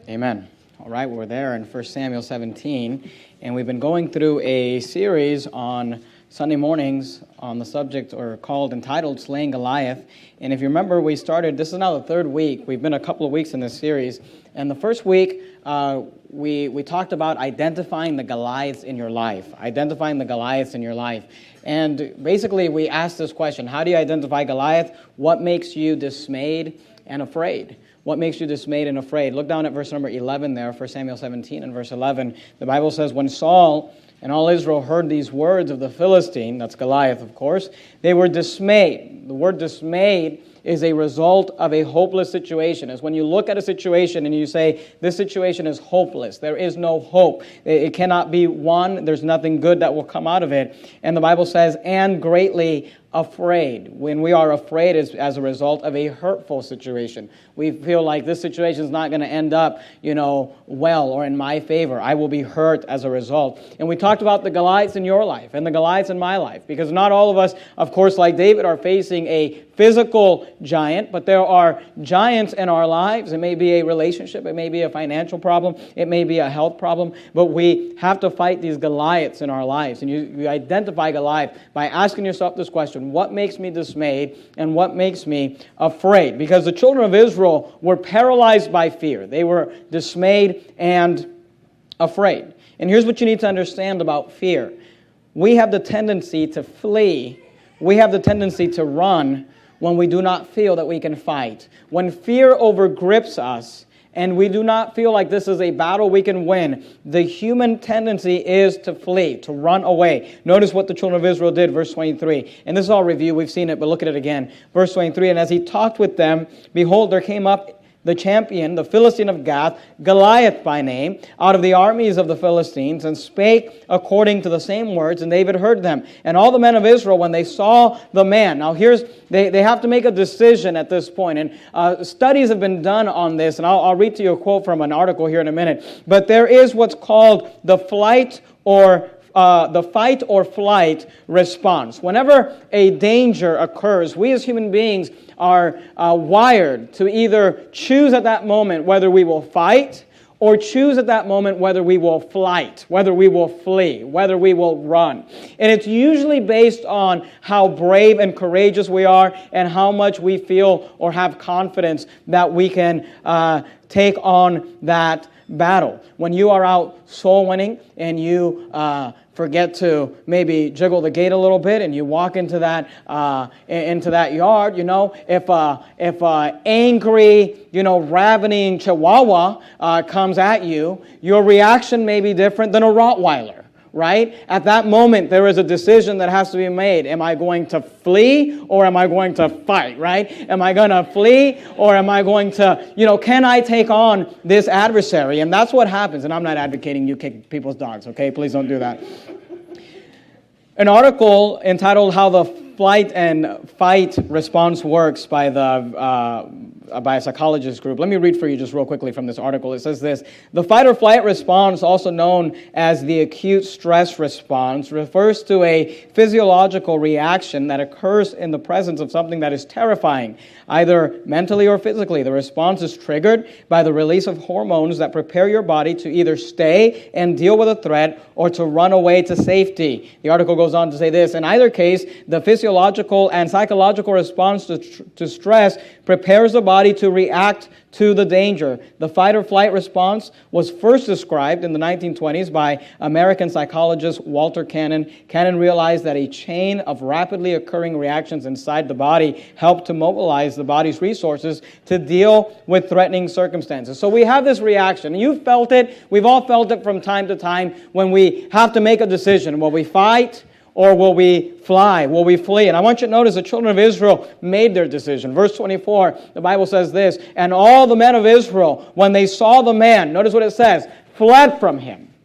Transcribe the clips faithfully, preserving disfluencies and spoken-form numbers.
Amen. All right, we're there in First Samuel seventeen, and we've been going through a series on Sunday mornings on the subject, or called, entitled, Slaying Goliath. And if you remember, we started, this is now the third week. We've been a couple of weeks in this series. And the first week, uh, we, we talked about identifying the Goliaths in your life. Identifying the Goliaths in your life. And basically, we asked this question: how do you identify Goliath? What makes you dismayed and afraid? What makes you dismayed and afraid? Look down at verse number eleven there, First Samuel seventeen and verse eleven. The Bible says, when Saul and all Israel heard these words of the Philistine, that's Goliath, of course, they were dismayed. The word dismayed is a result of a hopeless situation. It's when you look at a situation and you say, this situation is hopeless. There is no hope. It cannot be won. There's nothing good that will come out of it. And the Bible says, and greatly afraid. When we are afraid, it's as a result of a hurtful situation. We feel like this situation is not going to end up, you know, well or in my favor. I will be hurt as a result. And we talked about the Goliaths in your life and the Goliaths in my life, because not all of us, of course, like David, are facing a physical giant, but there are giants in our lives. It may be a relationship, it may be a financial problem, it may be a health problem, but we have to fight these Goliaths in our lives. And you, you identify Goliath by asking yourself this question: what makes me dismayed and what makes me afraid? Because the children of Israel were paralyzed by fear. They were dismayed and afraid. And here's what you need to understand about fear. We have the tendency to flee. We have the tendency to run when we do not feel that we can fight. When fear overgrips us and we do not feel like this is a battle we can win, the human tendency is to flee, to run away. Notice what the children of Israel did, verse twenty-three. And this is all review. We've seen it, but look at it again. Verse twenty-three, and as he talked with them, behold, there came up the champion, the Philistine of Gath, Goliath by name, out of the armies of the Philistines, and spake according to the same words, and David heard them. And all the men of Israel, when they saw the man, now here's, they, they have to make a decision at this point, and uh, studies have been done on this, and I'll, I'll read to you a quote from an article here in a minute. But there is what's called the flight or Uh, the fight or flight response. Whenever a danger occurs, we as human beings are uh, wired to either choose at that moment whether we will fight or choose at that moment whether we will flight, whether we will flee, whether we will run. And it's usually based on how brave and courageous we are and how much we feel or have confidence that we can uh, take on that battle. When you are out soul winning and you uh, forget to maybe jiggle the gate a little bit and you walk into that uh, into that yard, you know, if uh, if uh, angry, you know, ravening Chihuahua uh, comes at you, your reaction may be different than a Rottweiler. Right? At that moment, there is a decision that has to be made. Am I going to flee or am I going to fight? Right? Am I going to flee or am I going to, you know, can I take on this adversary? And that's what happens. And I'm not advocating you kick people's dogs, okay? Please don't do that. An article entitled How the Flight and Fight Response Works by the uh, by a psychologist group. Let me read for you just real quickly from this article. It says this: the fight or flight response, also known as the acute stress response, refers to a physiological reaction that occurs in the presence of something that is terrifying, either mentally or physically. The response is triggered by the release of hormones that prepare your body to either stay and deal with a threat or to run away to safety. The article goes on to say this: in either case, the physiological and psychological response to, to stress prepares the body to react to the danger. The fight or flight response was first described in the nineteen twenties by American psychologist Walter Cannon. Cannon realized that a chain of rapidly occurring reactions inside the body helped to mobilize the body's resources to deal with threatening circumstances. So we have this reaction. You've felt it. We've all felt it from time to time when we have to make a decision. Will we fight? Or will we fly? Will we flee? And I want you to notice the children of Israel made their decision. Verse twenty-four, the Bible says this: and all the men of Israel, when they saw the man, notice what it says, fled from him.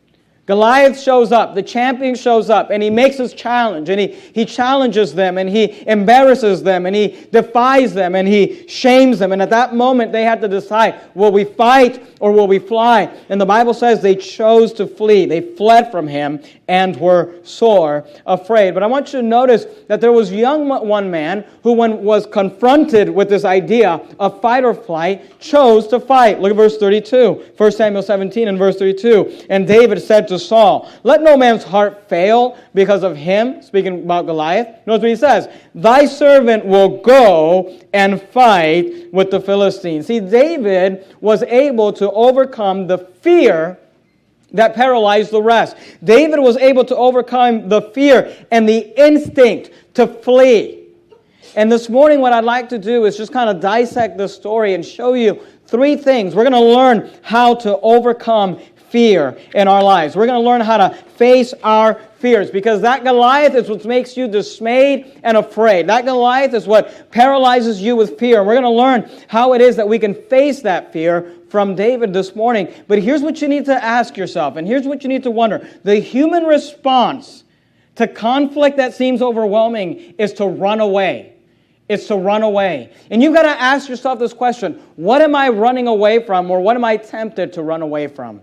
Goliath shows up, the champion shows up, and he makes his challenge, and he, he challenges them, and he embarrasses them, and he defies them, and he shames them. And at that moment, they had to decide, will we fight or will we fly? And the Bible says they chose to flee. They fled from him and were sore afraid. But I want you to notice that there was young one man who, when was confronted with this idea of fight or flight, chose to fight. Look at verse thirty-two, First Samuel seventeen and verse thirty-two. And David said to Saul, let no man's heart fail because of him, speaking about Goliath. Notice what he says, thy servant will go and fight with the Philistines. See, David was able to overcome the fear that paralyzed the rest. David was able to overcome the fear and the instinct to flee. And this morning what I'd like to do is just kind of dissect this story and show you three things. We're going to learn how to overcome fear in our lives. We're going to learn how to face our fears, because that Goliath is what makes you dismayed and afraid. That Goliath is what paralyzes you with fear. And we're going to learn how it is that we can face that fear from David this morning. But here's what you need to ask yourself, and here's what you need to wonder. The human response to conflict that seems overwhelming is to run away. It's to run away. And you've got to ask yourself this question: what am I running away from, or what am I tempted to run away from?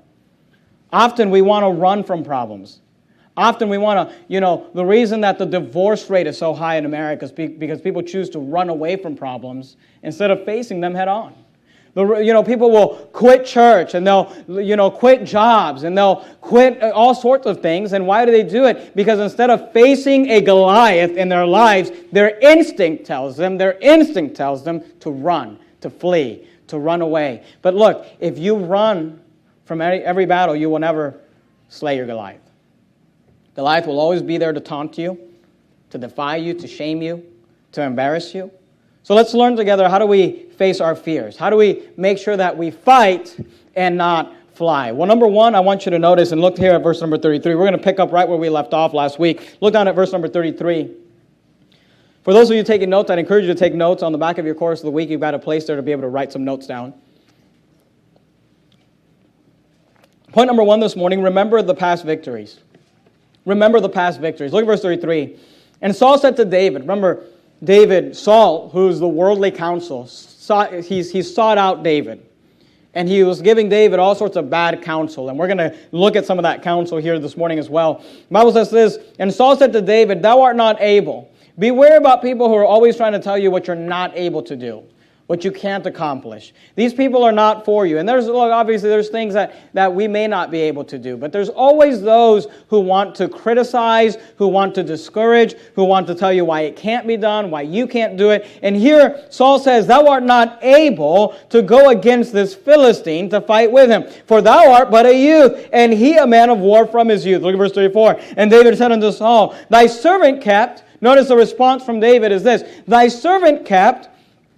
Often we want to run from problems. Often we want to, you know, the reason that the divorce rate is so high in America is because people choose to run away from problems instead of facing them head on. The, you know, people will quit church, and they'll, you know, quit jobs, and they'll quit all sorts of things. And why do they do it? Because instead of facing a Goliath in their lives, their instinct tells them, their instinct tells them to run, to flee, to run away. But look, if you run from every, every battle, you will never slay your Goliath. Goliath will always be there to taunt you, to defy you, to shame you, to embarrass you. So let's learn together, how do we face our fears? How do we make sure that we fight and not fly? Well, number one, I want you to notice, and look here at verse number thirty-three. We're going to pick up right where we left off last week. Look down at verse number thirty-three. For those of you taking notes, I'd encourage you to take notes. On the back of your course of the week, you've got a place there to be able to write some notes down. Point number one this morning, remember the past victories. Remember the past victories. Look at verse thirty-three. And Saul said to David, remember, David, Saul, who's the worldly counsel, sought, he's, he sought out David. And he was giving David all sorts of bad counsel. And we're going to look at some of that counsel here this morning as well. The Bible says this, and Saul said to David, thou art not able. Beware about people who are always trying to tell you what you're not able to do, what you can't accomplish. These people are not for you. And there's, look, obviously there's things that, that we may not be able to do. But there's always those who want to criticize, who want to discourage, who want to tell you why it can't be done, why you can't do it. And here Saul says, thou art not able to go against this Philistine to fight with him. For thou art but a youth, and he a man of war from his youth. Look at verse thirty-four. And David said unto Saul, thy servant kept, notice the response from David is this, thy servant kept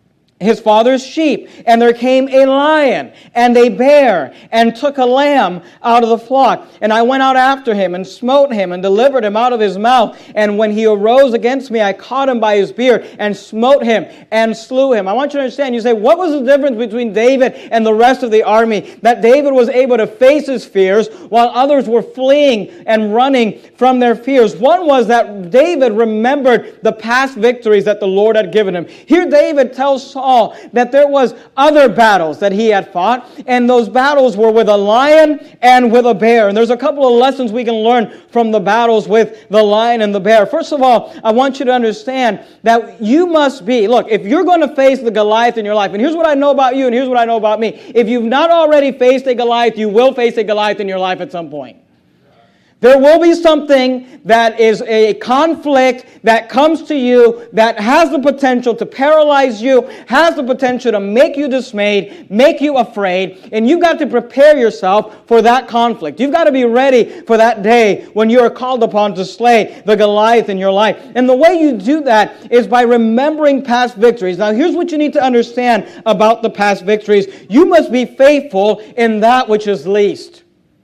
his father's sheep, and there came a lion and a bear, and took a lamb out of the flock. And I went out after him, and smote him, and delivered him out of his mouth. And when he arose against me, I caught him by his beard, and smote him, and slew him. I want you to understand, you say, what was the difference between David and the rest of the army? That David was able to face his fears, while others were fleeing and running from their fears. One was that David remembered the past victories that the Lord had given him. Here David tells Saul that there was other battles that he had fought, and those battles were with a lion and with a bear. And there's a couple of lessons we can learn from the battles with the lion and the bear. First of all, I want you to understand that you must be, look, if you're going to face the Goliath in your life, and here's what I know about you, and here's what I know about me. If you've not already faced a Goliath, you will face a Goliath in your life at some point. There will be something that is a conflict that comes to you that has the potential to paralyze you, has the potential to make you dismayed, make you afraid, and you've got to prepare yourself for that conflict. You've got to be ready for that day when you are called upon to slay the Goliath in your life. And the way you do that is by remembering past victories. Now, here's what you need to understand about the past victories. You must be faithful in that which is least.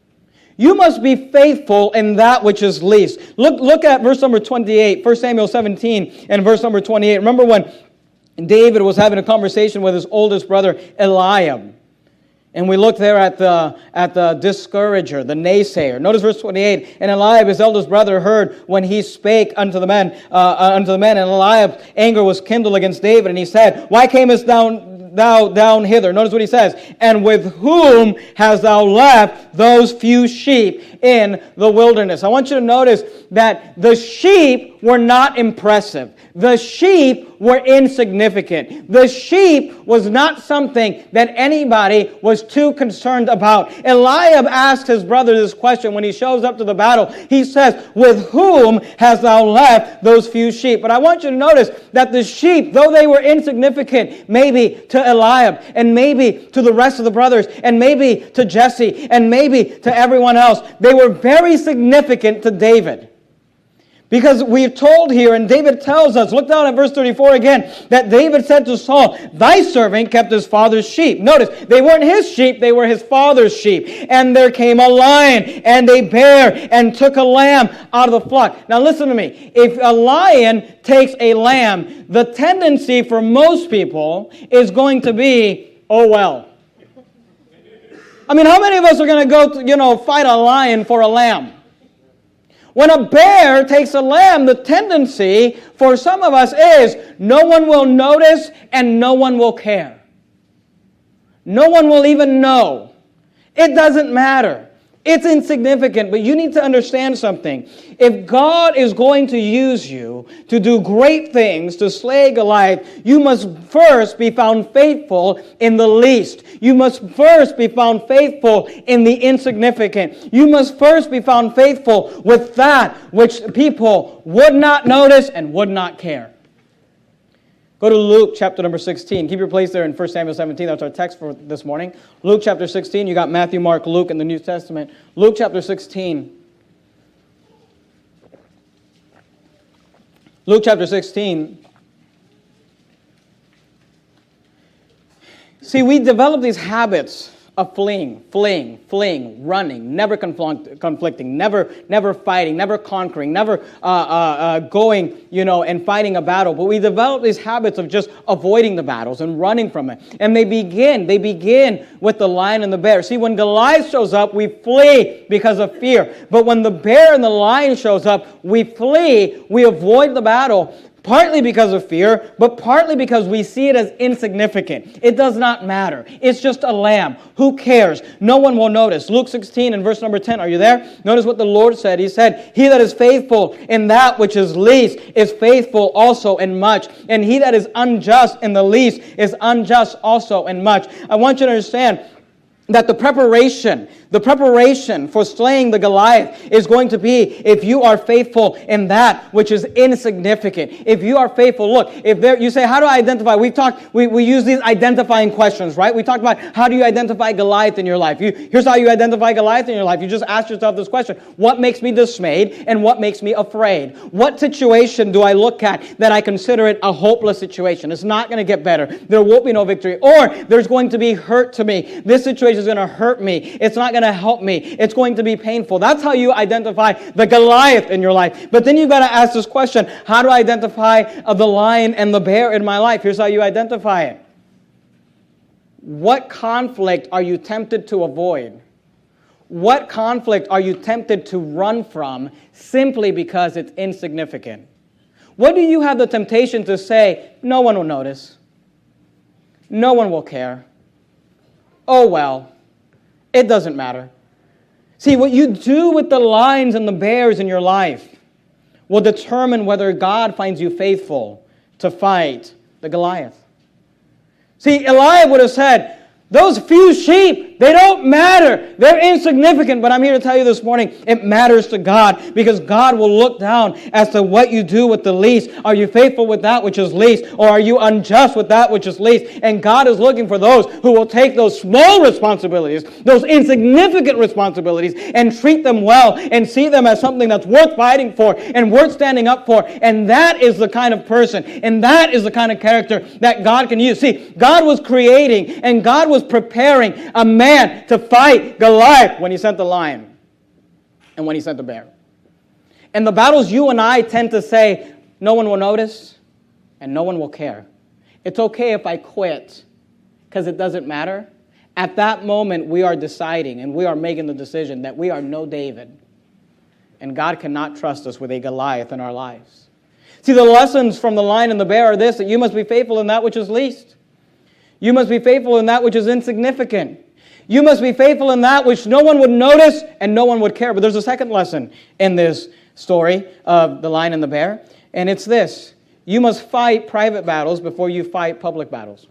You must be faithful in that which is least. Look, look at verse number twenty-eight, First Samuel seventeen and verse number twenty-eight. Remember when David was having a conversation with his oldest brother, Eliab. And we look there at the at the discourager, the naysayer. Notice verse twenty-eight. And Eliab, his eldest brother, heard when he spake unto the men, uh, uh, unto the men, and Eliab's anger was kindled against David, and he said, Why camest thou thou down hither? Notice what he says. And with whom hast thou left those few sheep in the wilderness? I want you to notice that the sheep were not impressive. The sheep were insignificant. The sheep was not something that anybody was too concerned about. Eliab asked his brother this question when he shows up to the battle. He says, With whom hast thou left those few sheep? But I want you to notice that the sheep, though they were insignificant, maybe to Eliab, and maybe to the rest of the brothers, and maybe to Jesse, and maybe to everyone else, they were very significant to David. Because we're told here, and David tells us, look down at verse thirty-four again, that David said to Saul, Thy servant kept his father's sheep. Notice, they weren't his sheep, they were his father's sheep. And there came a lion and a bear and took a lamb out of the flock. Now listen to me. If a lion takes a lamb, the tendency for most people is going to be, oh well. I mean, how many of us are going to go, to, you know, fight a lion for a lamb? When a bear takes a lamb, the tendency for some of us is no one will notice and no one will care. No one will even know. It doesn't matter. It's insignificant, but you need to understand something. If God is going to use you to do great things, to slay Goliath, you must first be found faithful in the least. You must first be found faithful in the insignificant. You must first be found faithful with that which people would not notice and would not care. Go to Luke chapter number sixteen. Keep your place there in First Samuel seventeen. That's our text for this morning. Luke chapter sixteen. You got Matthew, Mark, Luke in the New Testament. Luke chapter sixteen. Luke chapter sixteen. See, we develop these habits of fleeing, fleeing, fleeing, running, never conflict, conflicting, never, never fighting, never conquering, never uh, uh, uh, going, you know, and fighting a battle. But we develop these habits of just avoiding the battles and running from it. And they begin, they begin with the lion and the bear. See, when Goliath shows up, we flee because of fear. But when the bear and the lion shows up, we flee, we avoid the battle. Partly because of fear, but partly because we see it as insignificant. It does not matter. It's just a lamb. Who cares? No one will notice. Luke sixteen and verse number ten. Are you there? Notice what the Lord said. He said, He that is faithful in that which is least is faithful also in much. And he that is unjust in the least is unjust also in much. I want you to understand that the preparation, the preparation for slaying the Goliath is going to be if you are faithful in that which is insignificant. If you are faithful, look, if there, you say, how do I identify? We've talked, we, we use these identifying questions, right? We talked about how do you identify Goliath in your life? You, here's how you identify Goliath in your life. You just ask yourself this question. What makes me dismayed and what makes me afraid? What situation do I look at that I consider it a hopeless situation? It's not going to get better. There won't be no victory. Or there's going to be hurt to me. This situation is going to hurt me. It's not going to help me. It's going to be painful. That's how you identify the Goliath in your life. But then you've got to ask this question, how do I identify uh, the lion and the bear in my life? Here's how you identify it. What conflict are you tempted to avoid? What conflict are you tempted to run from simply because it's insignificant? What do you have the temptation to say, no one will notice? No one will care. Oh, well, it doesn't matter. See, what you do with the lions and the bears in your life will determine whether God finds you faithful to fight the Goliath. See, Eliab would have said, those few sheep, they don't matter. They're insignificant. But I'm here to tell you this morning, it matters to God because God will look down as to what you do with the least. Are you faithful with that which is least? Or are you unjust with that which is least? And God is looking for those who will take those small responsibilities, those insignificant responsibilities, and treat them well and see them as something that's worth fighting for and worth standing up for. And that is the kind of person and that is the kind of character that God can use. See, God was creating and God was preparing a man to fight Goliath when he sent the lion and when he sent the bear. And the battles you and I tend to say, no one will notice and no one will care. It's okay if I quit because it doesn't matter. At that moment, we are deciding and we are making the decision that we are no David. And God cannot trust us with a Goliath in our lives. See, the lessons from the lion and the bear are this, that you must be faithful in that which is least. You must be faithful in that which is insignificant. You must be faithful in that which no one would notice and no one would care. But there's a second lesson in this story of the lion and the bear, and it's this. You must fight private battles before you fight public battles.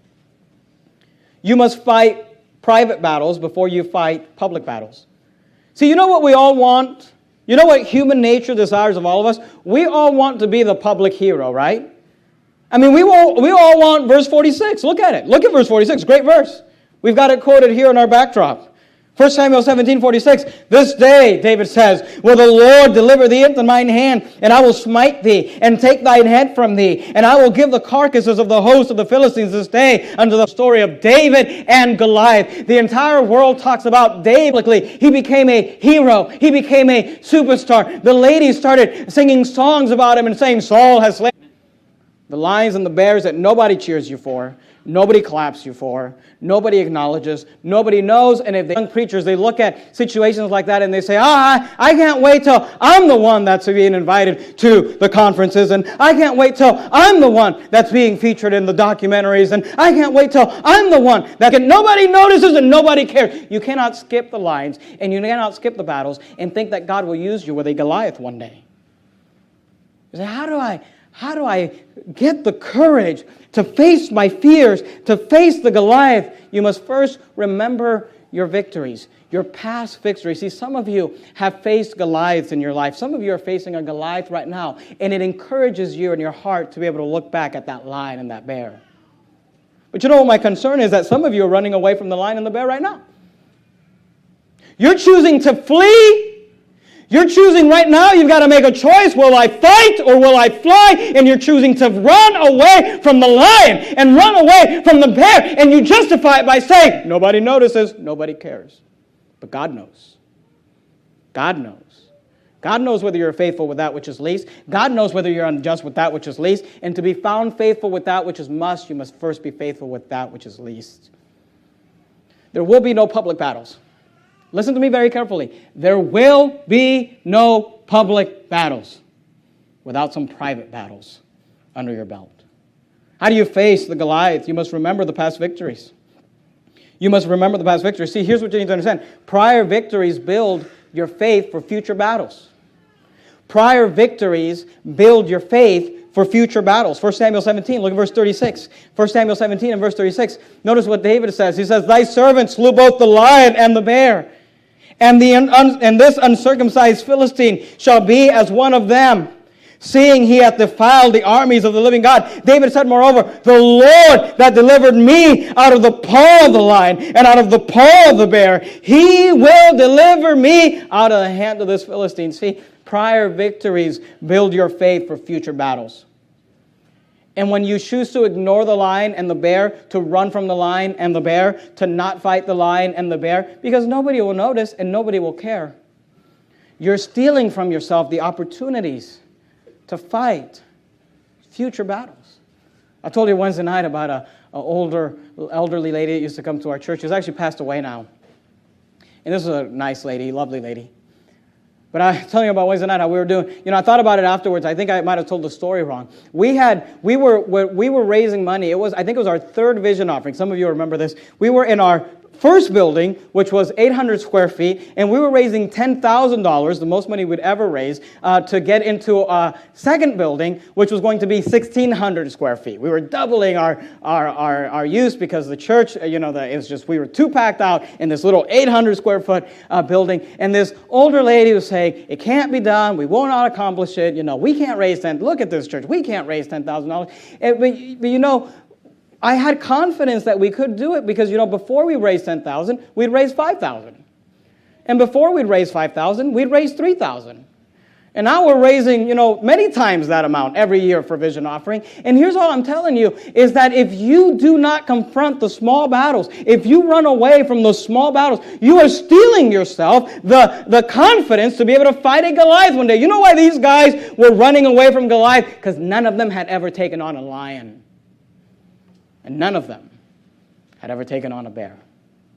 You must fight private battles before you fight public battles. See, you know what we all want? You know what human nature desires of all of us? We all want to be the public hero, right? I mean, we all, we all want verse forty-six. Look at it. Look at verse forty-six. Great verse. We've got it quoted here in our backdrop. First Samuel seventeen forty-six. This day, David says, will the Lord deliver thee into mine hand, and I will smite thee, and take thine head from thee, and I will give the carcasses of the host of the Philistines this day unto the story of David and Goliath. The entire world talks about David. He became a hero. He became a superstar. The ladies started singing songs about him and saying, Saul has slain. The lions and the bears that nobody cheers you for, nobody claps you for, nobody acknowledges, nobody knows. And if the young preachers, they look at situations like that and they say, ah, I can't wait till I'm the one that's being invited to the conferences, and I can't wait till I'm the one that's being featured in the documentaries, and I can't wait till I'm the one that can, nobody notices and nobody cares. You cannot skip the lines and you cannot skip the battles and think that God will use you with a Goliath one day. You say, how do I... How do I get the courage to face my fears, to face the Goliath? You must first remember your victories, your past victories. See, some of you have faced Goliaths in your life. Some of you are facing a Goliath right now, and it encourages you in your heart to be able to look back at that lion and that bear. But you know what my concern is? That some of you are running away from the lion and the bear right now. You're choosing to flee. You're choosing right now, you've got to make a choice. Will I fight or will I fly? And you're choosing to run away from the lion and run away from the bear. And you justify it by saying, nobody notices, nobody cares. But God knows. God knows. God knows whether you're faithful with that which is least. God knows whether you're unjust with that which is least. And to be found faithful with that which is must, you must first be faithful with that which is least. There will be no public battles. Listen to me very carefully. There will be no public battles without some private battles under your belt. How do you face the Goliath? You must remember the past victories. You must remember the past victories. See, here's what you need to understand. Prior victories build your faith for future battles. Prior victories build your faith for future battles. First Samuel seventeen, look at verse thirty-six. First Samuel seventeen and verse thirty-six. Notice what David says. He says, thy servant slew both the lion and the bear. And, the un, and this uncircumcised Philistine shall be as one of them, seeing he hath defiled the armies of the living God. David said, moreover, the Lord that delivered me out of the paw of the lion and out of the paw of the bear, he will deliver me out of the hand of this Philistine. See, prior victories build your faith for future battles. And when you choose to ignore the lion and the bear, to run from the lion and the bear, to not fight the lion and the bear, because nobody will notice and nobody will care, you're stealing from yourself the opportunities to fight future battles. I told you Wednesday night about a, a older, elderly lady that used to come to our church. She's actually passed away now. And this is a nice lady, lovely lady. But I was telling you about Wednesday night how we were doing. You know, I thought about it afterwards. I think I might have told the story wrong. We had, we were, we were raising money. It was, I think it was our third vision offering. Some of you remember this. We were in our first building, which was eight hundred square feet, and we were raising ten thousand dollars, the most money we'd ever raise, uh, to get into a second building, which was going to be sixteen hundred square feet. We were doubling our our our, our use because the church, you know, the, it was just, we were too packed out in this little eight hundred square foot uh, building, and this older lady was saying, it can't be done, we will not accomplish it, you know, we can't raise ten, look at this church, we can't raise ten thousand dollars. But, but, you know, I had confidence that we could do it because, you know, before we raised ten thousand dollars, we'd raise five thousand dollars. And before we'd raise five thousand dollars, we'd raise three thousand dollars. And now we're raising, you know, many times that amount every year for vision offering. And here's all I'm telling you is that if you do not confront the small battles, if you run away from those small battles, you are stealing yourself the, the confidence to be able to fight a Goliath one day. You know why these guys were running away from Goliath? Because none of them had ever taken on a lion. And none of them had ever taken on a bear.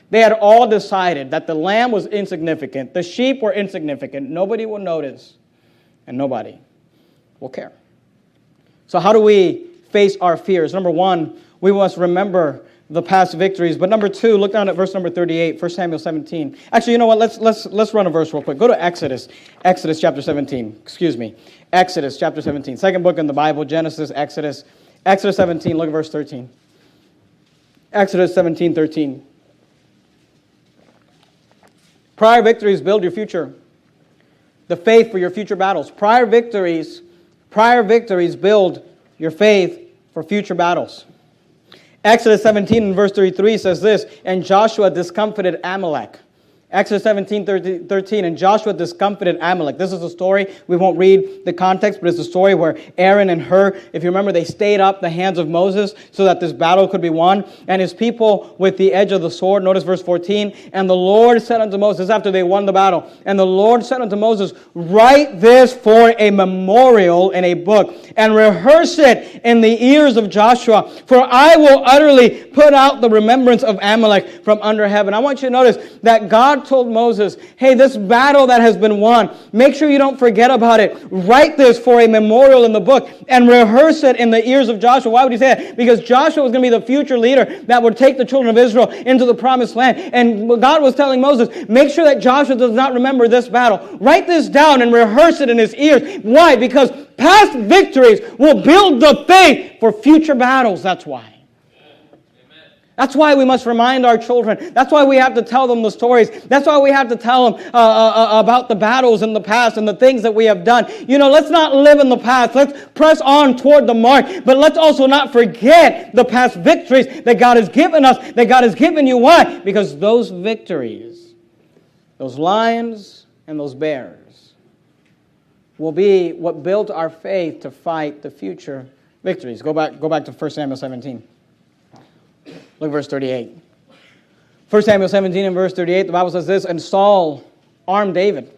They had all decided that the lamb was insignificant, the sheep were insignificant, nobody will notice, and nobody will care. So how do we face our fears? Number one, we must remember the past victories. But number two, look down at verse number thirty-eight, First Samuel seventeen. Actually, you know what? Let's let's let's run a verse real quick. Go to Exodus. Exodus chapter seventeen. Excuse me. Exodus chapter seventeen. Second book in the Bible, Genesis, Exodus. Exodus seventeen, look at verse thirteen. Exodus seventeen, thirteen. Prior victories build your future. The faith for your future battles. Prior victories, prior victories build your faith for future battles. Exodus seventeen and verse thirty-three says this, and Joshua discomfited Amalek. Exodus seventeen, thirteen, and Joshua discomfited Amalek. This is a story. We won't read the context, but it's a story where Aaron and Hur, if you remember, they stayed up the hands of Moses so that this battle could be won. And his people with the edge of the sword. Notice verse fourteen. And the Lord said unto Moses, after they won the battle, and the Lord said unto Moses, write this for a memorial in a book, and rehearse it in the ears of Joshua, for I will utterly put out the remembrance of Amalek from under heaven. I want you to notice that God told Moses, hey, this battle that has been won, make sure you don't forget about it. Write this for a memorial in the book and rehearse it in the ears of Joshua. Why would he say that? Because Joshua was going to be the future leader that would take the children of Israel into the promised land. And God was telling Moses, make sure that Joshua does not remember this battle. Write this down and rehearse it in his ears. Why? Because past victories will build the faith for future battles. That's why. That's why we must remind our children. That's why we have to tell them the stories. That's why we have to tell them uh, uh, about the battles in the past and the things that we have done. You know, let's not live in the past. Let's press on toward the mark. But let's also not forget the past victories that God has given us, that God has given you. Why? Because those victories, those lions and those bears, will be what built our faith to fight the future victories. Go back, go back to First Samuel seventeen. Look at verse thirty-eight. First Samuel seventeen and verse thirty-eight, the Bible says this, and Saul armed David.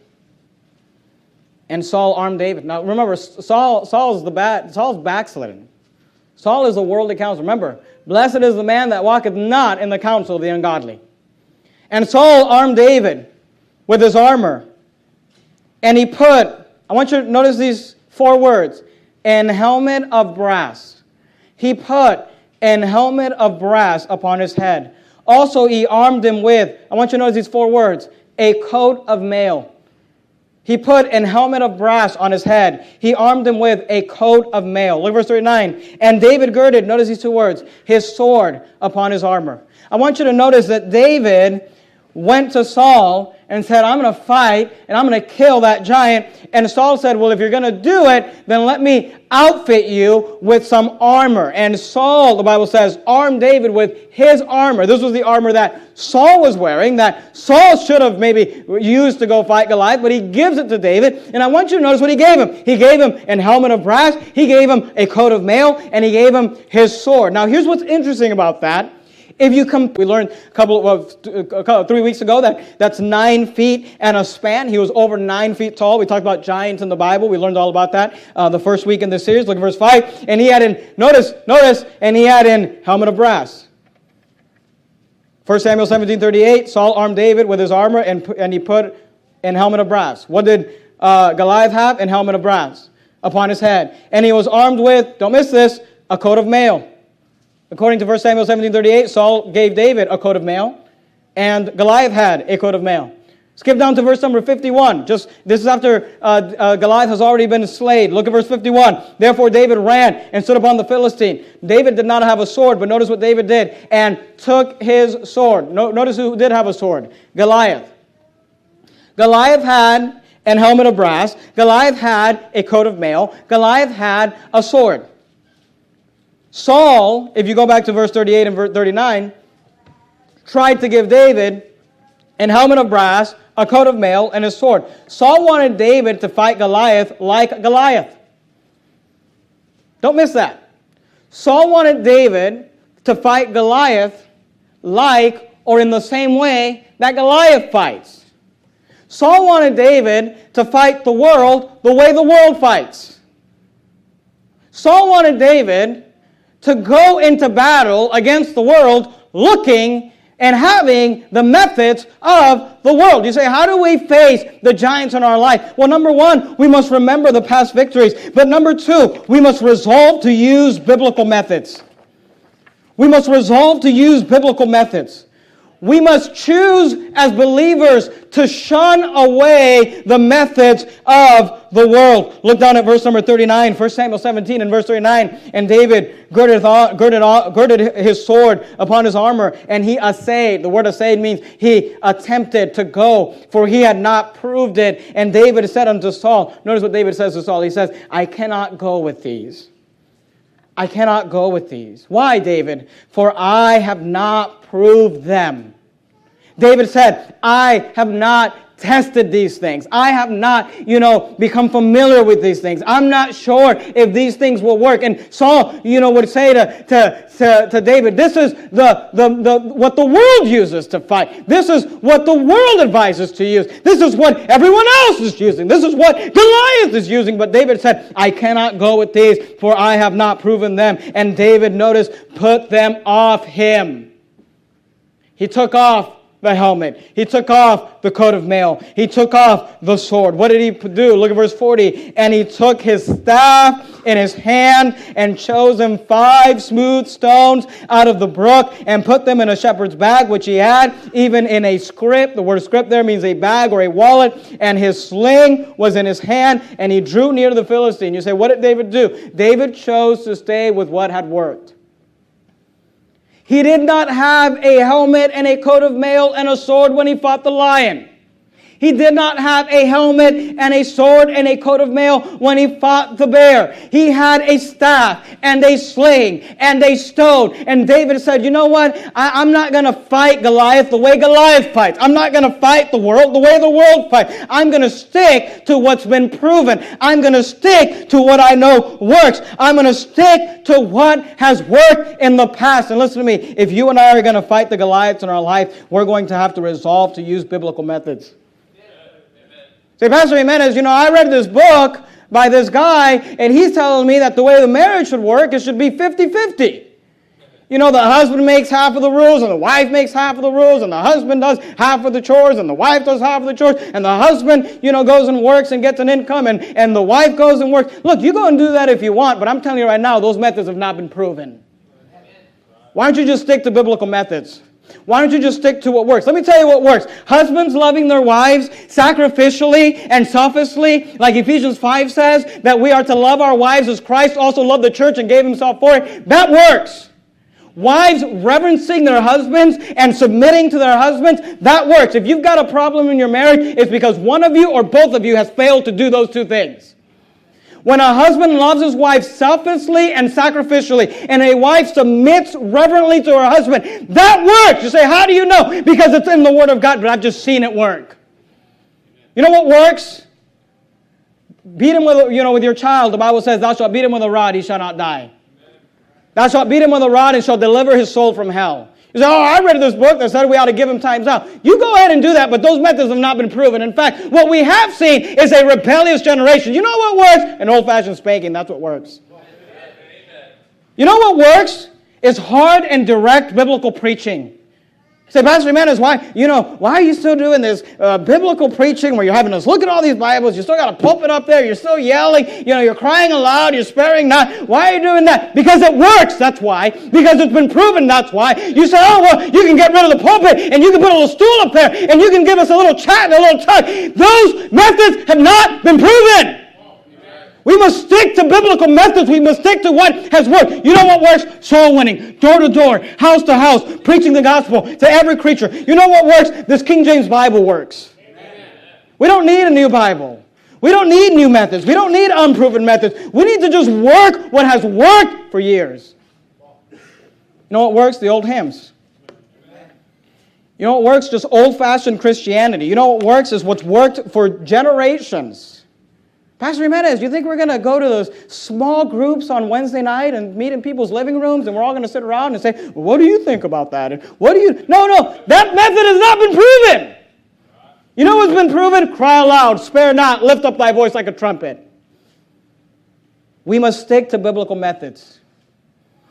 And Saul armed David. Now remember, Saul Saul's the bad, Saul's backslidden. Saul is a worldly counselor. Remember, blessed is the man that walketh not in the counsel of the ungodly. And Saul armed David with his armor. And he put, I want you to notice these four words, an helmet of brass. He put an helmet of brass upon his head. Also he armed him with, I want you to notice these four words, a coat of mail. He put an helmet of brass on his head. He armed him with a coat of mail. Look at verse thirty-nine. And David girded, notice these two words, his sword upon his armor. I want you to notice that David went to Saul and said, I'm going to fight and I'm going to kill that giant. And Saul said, well, if you're going to do it, then let me outfit you with some armor. And Saul, the Bible says, armed David with his armor. This was the armor that Saul was wearing, that Saul should have maybe used to go fight Goliath, but he gives it to David. And I want you to notice what he gave him. He gave him an helmet of brass, he gave him a coat of mail, and he gave him his sword. Now, here's what's interesting about that. If you come, we learned a couple of, three weeks ago that that's nine feet and a span. He was over nine feet tall. We talked about giants in the Bible. We learned all about that uh, the first week in this series. Look at verse five. And he had in, notice, notice, and he had in helmet of brass. First Samuel seventeen thirty-eight, Saul armed David with his armor and, and he put an helmet of brass. What did uh, Goliath have? An helmet of brass upon his head. And he was armed with, don't miss this, a coat of mail. According to First Samuel seventeen thirty-eight, Saul gave David a coat of mail, and Goliath had a coat of mail. Skip down to verse number fifty-one. Just this is after uh, uh, Goliath has already been slain. Look at verse fifty-one. Therefore David ran and stood upon the Philistine. David did not have a sword, but notice what David did, and took his sword. No, notice who did have a sword. Goliath. Goliath had an helmet of brass. Goliath had a coat of mail. Goliath had a sword. Saul, if you go back to verse thirty-eight and verse thirty-nine, tried to give David an helmet of brass, a coat of mail, and a sword. Saul wanted David to fight Goliath like Goliath. Don't miss that. Saul wanted David to fight Goliath like or in the same way that Goliath fights. Saul wanted David to fight the world the way the world fights. Saul wanted David to go into battle against the world looking and having the methods of the world. You say, how do we face the giants in our life? Well, number one, we must remember the past victories. But number two, we must resolve to use biblical methods. We must resolve to use biblical methods. We must choose as believers to shun away the methods of the world. Look down at verse number thirty-nine, First Samuel seventeen and verse thirty-nine. And David girded, girded, girded his sword upon his armor, and he assayed. The word assayed means he attempted to go, for he had not proved it. And David said unto Saul, notice what David says to Saul. He says, I cannot go with these. I cannot go with these. Why, David? For I have not proved them. David said, I have not tested these things. I have not, you know, become familiar with these things. I'm not sure if these things will work. And Saul, you know, would say to, to, to, to David, this is the, the, the what the world uses to fight. This is what the world advises to use. This is what everyone else is using. This is what Goliath is using. But David said, I cannot go with these, for I have not proven them. And David, notice, put them off him. He took off the helmet. He took off the coat of mail. He took off the sword. What did he do? Look at verse forty. And he took his staff in his hand and chose him five smooth stones out of the brook and put them in a shepherd's bag, which he had, even in a scrip. The word scrip there means a bag or a wallet. And his sling was in his hand, and he drew near to the Philistine. You say, what did David do? David chose to stay with what had worked. He did not have a helmet and a coat of mail and a sword when he fought the lion. He did not have a helmet and a sword and a coat of mail when he fought the bear. He had a staff and a sling and a stone. And David said, you know what? I, I'm not going to fight Goliath the way Goliath fights. I'm not going to fight the world the way the world fights. I'm going to stick to what's been proven. I'm going to stick to what I know works. I'm going to stick to what has worked in the past. And listen to me, if you and I are going to fight the Goliaths in our life, we're going to have to resolve to use biblical methods. Say, Pastor Jimenez, you know, I read this book by this guy, and he's telling me that the way the marriage should work, it should be fifty-fifty. You know, the husband makes half of the rules, and the wife makes half of the rules, and the husband does half of the chores, and the wife does half of the chores, and the husband, you know, goes and works and gets an income, and, and the wife goes and works. Look, you go and do that if you want, but I'm telling you right now, those methods have not been proven. Why don't you just stick to biblical methods? Why don't you just stick to what works? Let me tell you what works. Husbands loving their wives sacrificially and selflessly, like Ephesians five says, that we are to love our wives as Christ also loved the church and gave himself for it. That works. Wives reverencing their husbands and submitting to their husbands, that works. If you've got a problem in your marriage, it's because one of you or both of you has failed to do those two things. When a husband loves his wife selflessly and sacrificially, and a wife submits reverently to her husband, that works. You say, how do you know? Because it's in the Word of God, but I've just seen it work. You know what works? Beat him with, you know, with your child. The Bible says, thou shalt beat him with a rod, he shall not die. Thou shalt beat him with a rod and shall deliver his soul from hell. You say, oh, I read this book that said we ought to give him times out. You go ahead and do that, but those methods have not been proven. In fact, what we have seen is a rebellious generation. You know what works? An old-fashioned spanking, that's what works. You know what works? It's hard and direct biblical preaching. Say, Pastor Jimenez, why, you know, why are you still doing this uh, biblical preaching where you're having us look at all these Bibles, you still got a pulpit up there, you're still yelling, you know, you're crying aloud, you're sparing not. Why are you doing that? Because it works, that's why. Because it's been proven, that's why. You say, oh, well, you can get rid of the pulpit, and you can put a little stool up there, and you can give us a little chat and a little talk. Those methods have not been proven. We must stick to biblical methods. We must stick to what has worked. You know what works? Soul winning, door to door, house to house, preaching the gospel to every creature. You know what works? This King James Bible works. Amen. We don't need a new Bible. We don't need new methods. We don't need unproven methods. We need to just work what has worked for years. You know what works? The old hymns. You know what works? Just old-fashioned Christianity. You know what works is what's worked for generations. Pastor Jimenez, you think we're going to go to those small groups on Wednesday night and meet in people's living rooms and we're all going to sit around and say, well, what do you think about that? And what do you... No, no, that method has not been proven. You know what's been proven? Cry aloud, spare not, lift up thy voice like a trumpet. We must stick to biblical methods.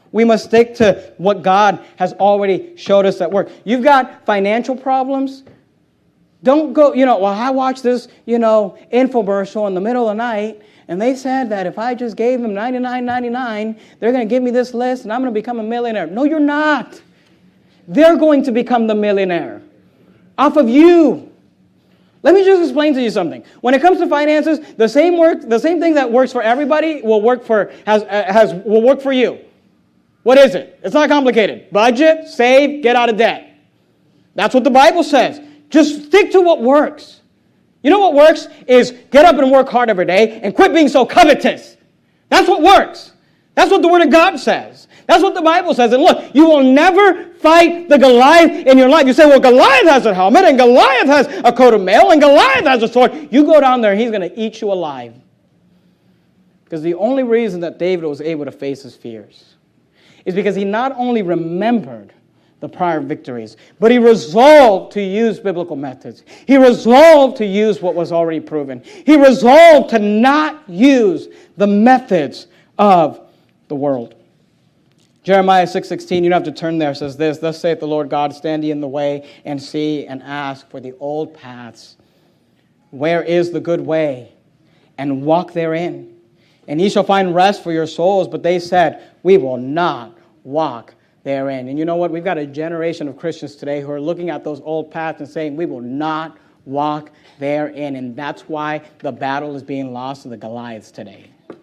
We must stick to what God has already showed us that work. You've got financial problems. Don't go, you know, well, I watched this, you know, infomercial in the middle of the night, and they said that if I just gave them ninety-nine ninety-nine, they're going to give me this list, and I'm going to become a millionaire. No, you're not. They're going to become the millionaire off of you. Let me just explain to you something. When it comes to finances, the same work, the same thing that works for everybody will work for has has will work for you. What is it? It's not complicated. Budget, save, get out of debt. That's what the Bible says. Just stick to what works. You know what works is get up and work hard every day and quit being so covetous. That's what works. That's what the Word of God says. That's what the Bible says. And look, you will never fight the Goliath in your life. You say, well, Goliath has a helmet, and Goliath has a coat of mail, and Goliath has a sword. You go down there, and he's going to eat you alive. Because the only reason that David was able to face his fears is because he not only remembered the prior victories, but he resolved to use biblical methods. He resolved to use what was already proven. He resolved to not use the methods of the world. Jeremiah six sixteen, you don't have to turn there, says this, thus saith the Lord God, stand ye in the way and see and ask for the old paths. Where is the good way? And walk therein. And ye shall find rest for your souls. But they said, we will not walk therein. And you know what? We've got a generation of Christians today who are looking at those old paths and saying, we will not walk therein. And that's why the battle is being lost to the Goliaths today.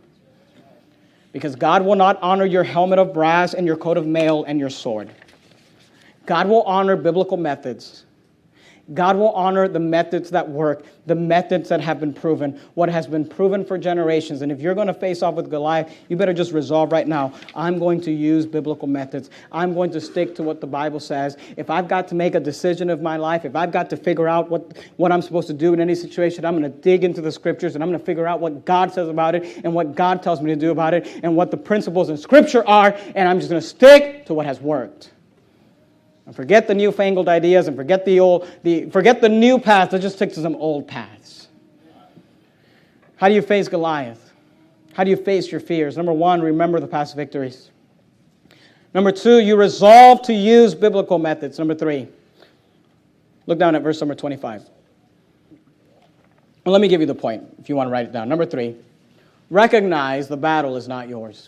Because God will not honor your helmet of brass and your coat of mail and your sword. God will honor biblical methods. God will honor the methods that work, the methods that have been proven, what has been proven for generations. And if you're going to face off with Goliath, you better just resolve right now, I'm going to use biblical methods. I'm going to stick to what the Bible says. If I've got to make a decision of my life, if I've got to figure out what, what I'm supposed to do in any situation, I'm going to dig into the Scriptures and I'm going to figure out what God says about it and what God tells me to do about it and what the principles in Scripture are, and I'm just going to stick to what has worked. And forget the newfangled ideas and forget the old, the forget the new paths. Let's just stick to some old paths. How do you face Goliath? How do you face your fears? Number one, remember the past victories. Number two, you resolve to use biblical methods. Number three, look down at verse number twenty-five. Well, let me give you the point if you want to write it down. Number three, recognize the battle is not yours.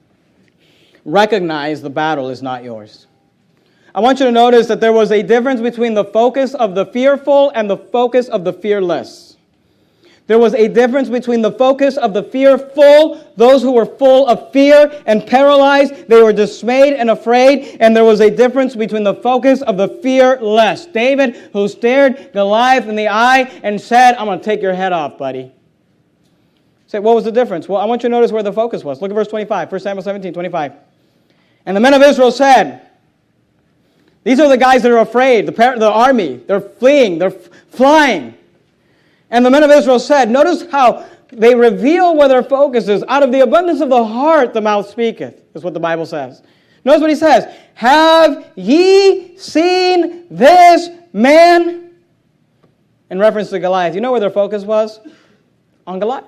Recognize the battle is not yours. I want you to notice that there was a difference between the focus of the fearful and the focus of the fearless. There was a difference between the focus of the fearful, those who were full of fear and paralyzed, they were dismayed and afraid, and there was a difference between the focus of the fearless. David, who stared Goliath in the eye and said, I'm going to take your head off, buddy. Say, what was the difference? Well, I want you to notice where the focus was. Look at verse twenty-five, First Samuel seventeen, twenty-five. And the men of Israel said, these are the guys that are afraid, the, par- the army. They're fleeing. They're f- flying. And the men of Israel said, notice how they reveal where their focus is. Out of the abundance of the heart, the mouth speaketh, is what the Bible says. Notice what he says. Have ye seen this man? In reference to Goliath. You know where their focus was? On Goliath.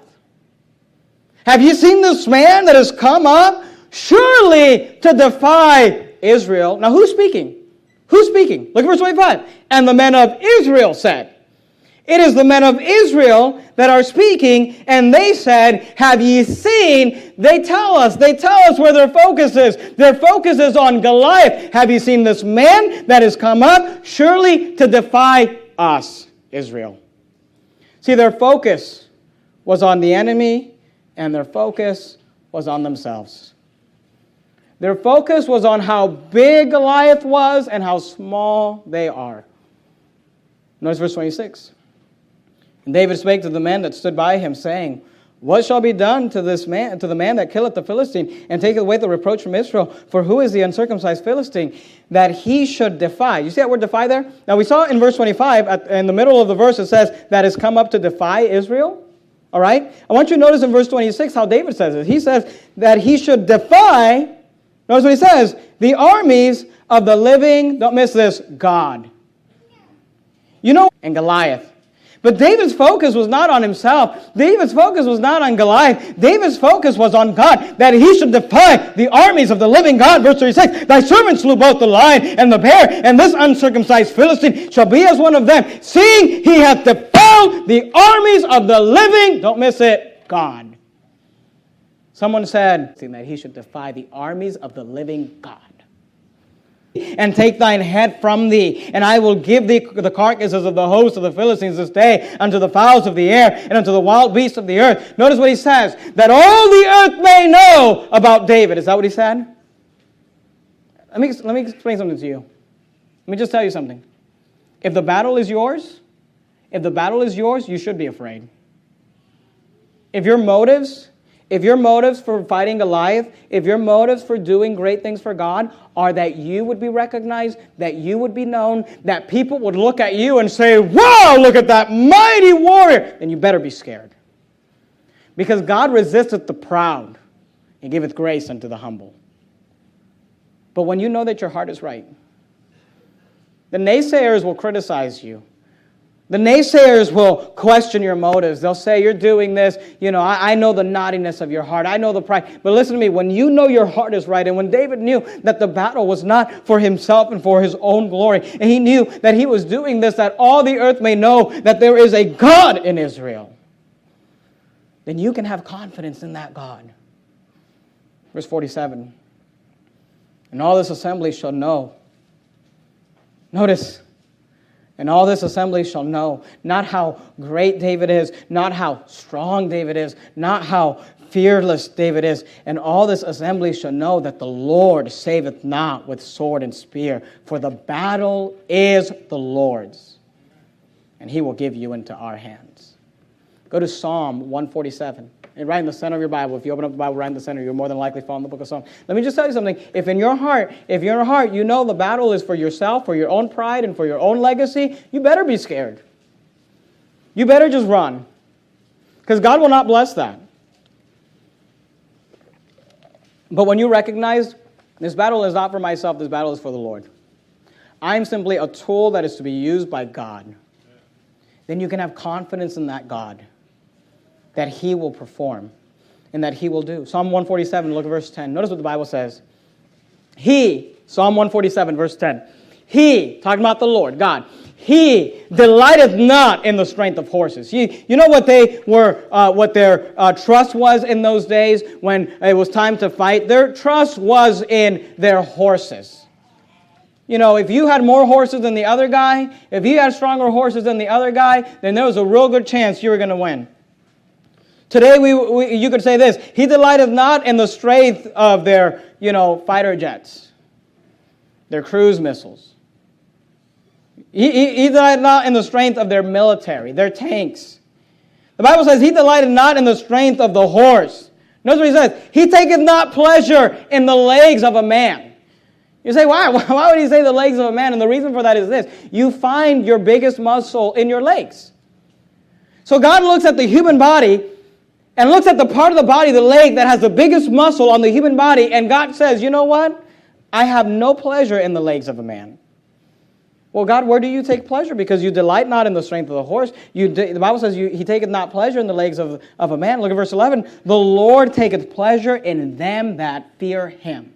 Have you seen this man that has come up surely to defy Israel? Now who's speaking? Who's speaking? Look at verse twenty-five. And the men of Israel said. It is the men of Israel that are speaking, and they said, have ye seen? They tell us, they tell us where their focus is. Their focus is on Goliath. Have you seen this man that has come up surely to defy us, Israel? See, their focus was on the enemy, and their focus was on themselves. Their focus was on how big Goliath was and how small they are. Notice verse twenty-six. And David spake to the men that stood by him, saying, what shall be done to this man, to the man that killeth the Philistine, and taketh away the reproach from Israel? For who is the uncircumcised Philistine, that he should defy? You see that word defy there? Now we saw in verse twenty-five, at, in the middle of the verse, it says, that has come up to defy Israel. All right? I want you to notice in verse twenty-six how David says it. He says that he should defy. Notice what he says, the armies of the living, don't miss this, God. You know, and Goliath. But David's focus was not on himself. David's focus was not on Goliath. David's focus was on God, that he should defy the armies of the living God. Verse thirty-six, thy servant slew both the lion and the bear, and this uncircumcised Philistine shall be as one of them, seeing he hath defiled the armies of the living, don't miss it, God. Someone said that he should defy the armies of the living God. And take thine head from thee, and I will give thee the carcasses of the host of the Philistines this day unto the fowls of the air and unto the wild beasts of the earth. Notice what he says, that all the earth may know about David. Is that what he said? Let me, let me explain something to you. Let me just tell you something. If the battle is yours, if the battle is yours, you should be afraid. If your motives... If your motives for fighting Goliath, if your motives for doing great things for God are that you would be recognized, that you would be known, that people would look at you and say, wow, look at that mighty warrior, then you better be scared. Because God resisteth the proud and giveth grace unto the humble. But when you know that your heart is right, the naysayers will criticize you. The naysayers will question your motives. They'll say, you're doing this. You know, I, I know the naughtiness of your heart. I know the pride. But listen to me. When you know your heart is right, and when David knew that the battle was not for himself and for his own glory, and he knew that he was doing this, that all the earth may know that there is a God in Israel, then you can have confidence in that God. Verse forty-seven. And all this assembly shall know. Notice. And all this assembly shall know, not how great David is, not how strong David is, not how fearless David is. And all this assembly shall know that the Lord saveth not with sword and spear, for the battle is the Lord's, and he will give you into our hands. Go to Psalm one forty-seven. And right in the center of your Bible, if you open up the Bible right in the center, you're more than likely found the book of Psalms. Let me just tell you something. If in your heart, if in your heart you know the battle is for yourself, for your own pride, and for your own legacy, you better be scared. You better just run. Because God will not bless that. But when you recognize, this battle is not for myself, this battle is for the Lord. I'm simply a tool that is to be used by God. Then you can have confidence in that God, that he will perform and that he will do. Psalm one forty-seven, look at verse ten. Notice what the Bible says. He, Psalm one forty-seven, verse ten. He, talking about the Lord, God, he delighteth not in the strength of horses. You, you know what they were, uh, what their uh, trust was in those days when it was time to fight? Their trust was in their horses. You know, if you had more horses than the other guy, if you had stronger horses than the other guy, then there was a real good chance you were going to win. Today, we, we you could say this, he delighteth not in the strength of their, you know, fighter jets, their cruise missiles. He, he, he delighteth not in the strength of their military, their tanks. The Bible says, he delighteth not in the strength of the horse. Notice what he says, he taketh not pleasure in the legs of a man. You say, why? Why would he say the legs of a man? And the reason for that is this, you find your biggest muscle in your legs. So God looks at the human body and looks at the part of the body, the leg, that has the biggest muscle on the human body, and God says, you know what? I have no pleasure in the legs of a man. Well, God, where do you take pleasure? Because you delight not in the strength of the horse. You de- the Bible says you, he taketh not pleasure in the legs of, of a man. Look at verse eleven. The Lord taketh pleasure in them that fear him.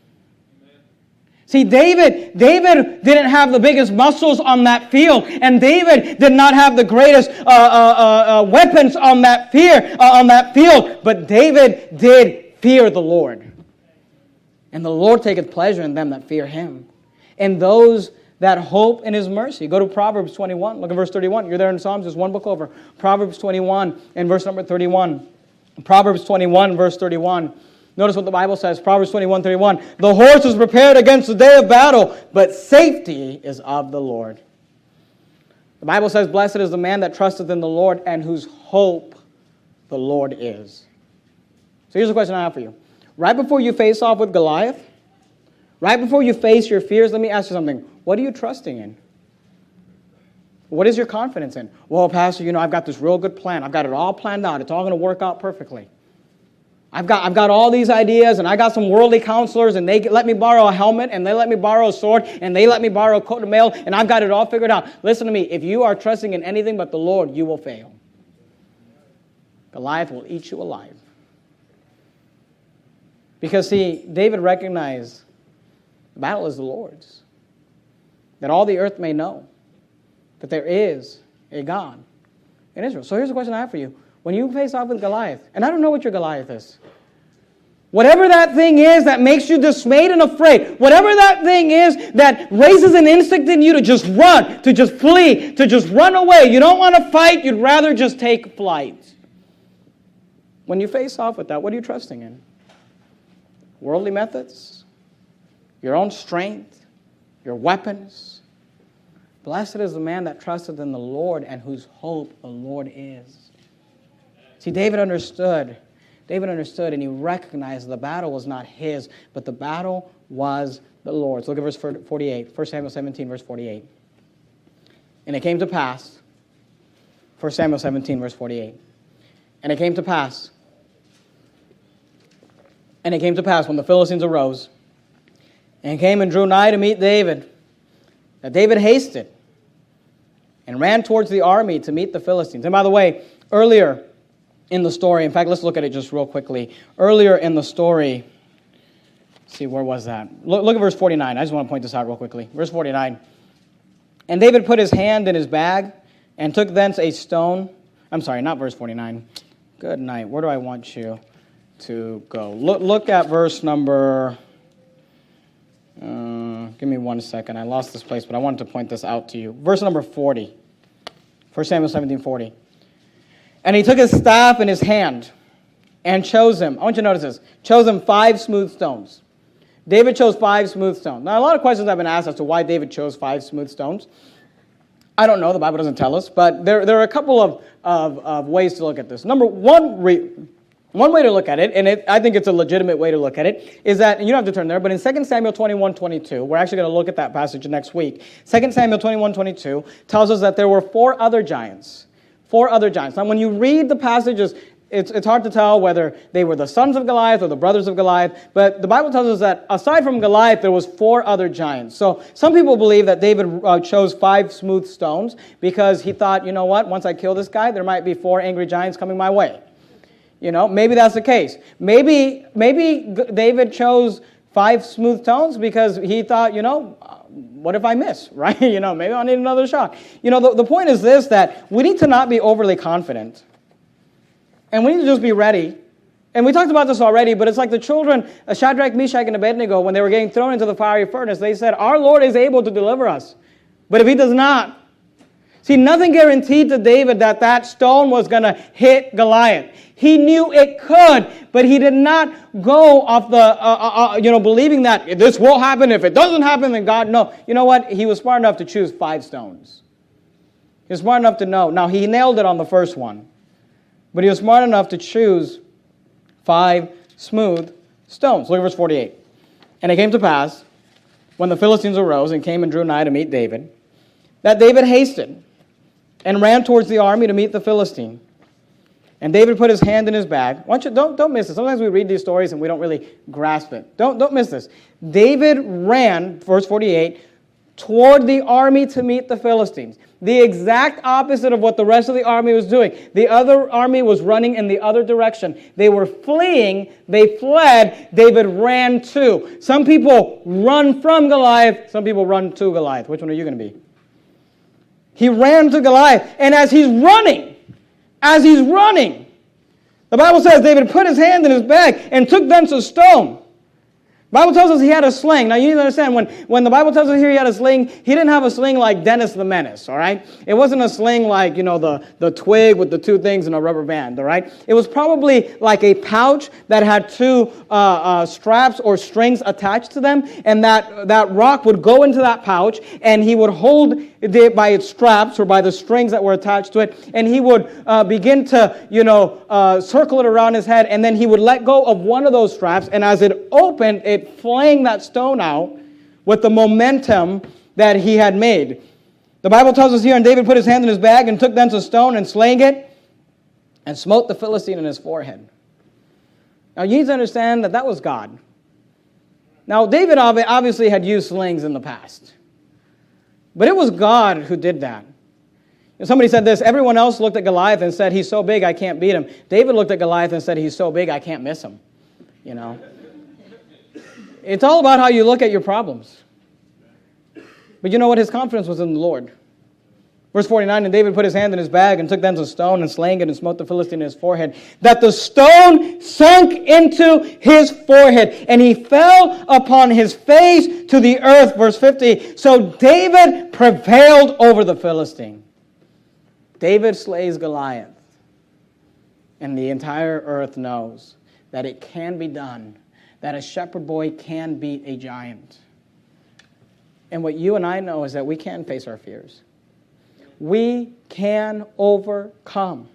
See, David, David didn't have the biggest muscles on that field, and David did not have the greatest uh, uh, uh, weapons on that fear uh, on that field. But David did fear the Lord, and the Lord taketh pleasure in them that fear him, and those that hope in his mercy. Go to Proverbs twenty-one. Look at verse thirty-one. You're there in Psalms. Just one book over. Proverbs twenty-one and verse number thirty-one. Proverbs twenty-one, verse thirty-one. Notice what the Bible says, Proverbs twenty-one, thirty-one. The horse is prepared against the day of battle, but safety is of the Lord. The Bible says, blessed is the man that trusteth in the Lord and whose hope the Lord is. So here's a question I have for you. Right before you face off with Goliath, right before you face your fears, let me ask you something. What are you trusting in? What is your confidence in? Well, Pastor, you know, I've got this real good plan. I've got it all planned out. It's all going to work out perfectly. I've got, I've got all these ideas, and I got some worldly counselors, and they let me borrow a helmet, and they let me borrow a sword, and they let me borrow a coat of mail, and I've got it all figured out. Listen to me. If you are trusting in anything but the Lord, you will fail. Goliath will eat you alive. Because, see, David recognized the battle is the Lord's. That all the earth may know that there is a God in Israel. So here's a question I have for you. When you face off with Goliath, and I don't know what your Goliath is, whatever that thing is that makes you dismayed and afraid, whatever that thing is that raises an instinct in you to just run, to just flee, to just run away. You don't want to fight, you'd rather just take flight. When you face off with that, what are you trusting in? Worldly methods? Your own strength? Your weapons? Blessed is the man that trusteth in the Lord and whose hope the Lord is. See, David understood. David understood and he recognized the battle was not his, but the battle was the Lord's. Look at verse forty-eight. First Samuel seventeen, verse forty-eight. And it came to pass, First Samuel seventeen, verse forty-eight. And it came to pass, and it came to pass when the Philistines arose, and came and drew nigh to meet David, that David hasted and ran towards the army to meet the Philistines. And by the way, earlier in the story, in fact, let's look at it just real quickly. Earlier in the story, let's see, where was that? Look, look at verse forty-nine. I just want to point this out real quickly. Verse forty-nine. And David put his hand in his bag and took thence a stone. I'm sorry, not verse forty-nine. Good night. Where do I want you to go? Look, look at verse number... Uh, give me one second. I lost this place, but I wanted to point this out to you. Verse number forty. First Samuel seventeen forty. And he took his staff in his hand and chose him. I want you to notice this. Chose him five smooth stones. David chose five smooth stones. Now, a lot of questions have been asked as to why David chose five smooth stones. I don't know. The Bible doesn't tell us. But there, there are a couple of, of, of ways to look at this. Number one, re, one way to look at it, and it, I think it's a legitimate way to look at it, is that, and you don't have to turn there, but in Second Samuel twenty-one twenty-two, we're actually going to look at that passage next week. Second Samuel twenty-one twenty-two tells us that there were four other giants. Four other giants. Now, when you read the passages, it's, it's hard to tell whether they were the sons of Goliath or the brothers of Goliath, but the Bible tells us that aside from Goliath, there was four other giants. So some people believe that David uh, chose five smooth stones because he thought, you know what, once I kill this guy, there might be four angry giants coming my way. You know, maybe that's the case. Maybe, maybe David chose five smooth stones because he thought, you know, what if I miss, right? You know, maybe I need another shot. You know, the, the point is this, that we need to not be overly confident. And we need to just be ready. And we talked about this already, but it's like the children, Shadrach, Meshach, and Abednego, when they were getting thrown into the fiery furnace, they said, our Lord is able to deliver us. But if he does not, see, nothing guaranteed to David that that stone was going to hit Goliath. He knew it could, but he did not go off the, uh, uh, you know, believing that this will happen. If it doesn't happen, then God, no. You know what? He was smart enough to choose five stones. He was smart enough to know. Now, he nailed it on the first one, but he was smart enough to choose five smooth stones. Look at verse forty-eight. And it came to pass, when the Philistines arose and came and drew nigh to meet David, that David hasted and ran towards the army to meet the Philistine. And David put his hand in his bag. Why don't, you, don't, don't miss it. Sometimes we read these stories and we don't really grasp it. Don't, don't miss this. David ran, verse forty-eight, toward the army to meet the Philistines. The exact opposite of what the rest of the army was doing. The other army was running in the other direction. They were fleeing. They fled. David ran too. Some people run from Goliath. Some people run to Goliath. Which one are you going to be? He ran to Goliath. And as he's running, as he's running, the Bible says David put his hand in his bag and took thence a stone. The Bible tells us he had a sling. Now, you need to understand, when, when the Bible tells us here he had a sling, he didn't have a sling like Dennis the Menace, all right? It wasn't a sling like, you know, the, the twig with the two things and a rubber band, all right? It was probably like a pouch that had two uh, uh, straps or strings attached to them, and that, that rock would go into that pouch, and he would hold it by its straps or by the strings that were attached to it, and he would uh, begin to, you know, uh, circle it around his head, and then he would let go of one of those straps, and as it opened, it flaying that stone out with the momentum that he had made. The Bible tells us here, and David put his hand in his bag and took thence a stone and slaying it and smote the Philistine in his forehead. Now, you need to understand that that was God. Now, David obviously had used slings in the past. But it was God who did that. Somebody said this, everyone else looked at Goliath and said, he's so big, I can't beat him. David looked at Goliath and said, he's so big, I can't miss him. You know. It's all about how you look at your problems. But you know what? His confidence was in the Lord. Verse forty-nine, and David put his hand in his bag and took thence a stone and slang it and smote the Philistine in his forehead, that the stone sunk into his forehead, and he fell upon his face to the earth. Verse fifty, so David prevailed over the Philistine. David slays Goliath, and the entire earth knows that it can be done, that a shepherd boy can beat a giant. And what you and I know is that we can face our fears. We can overcome.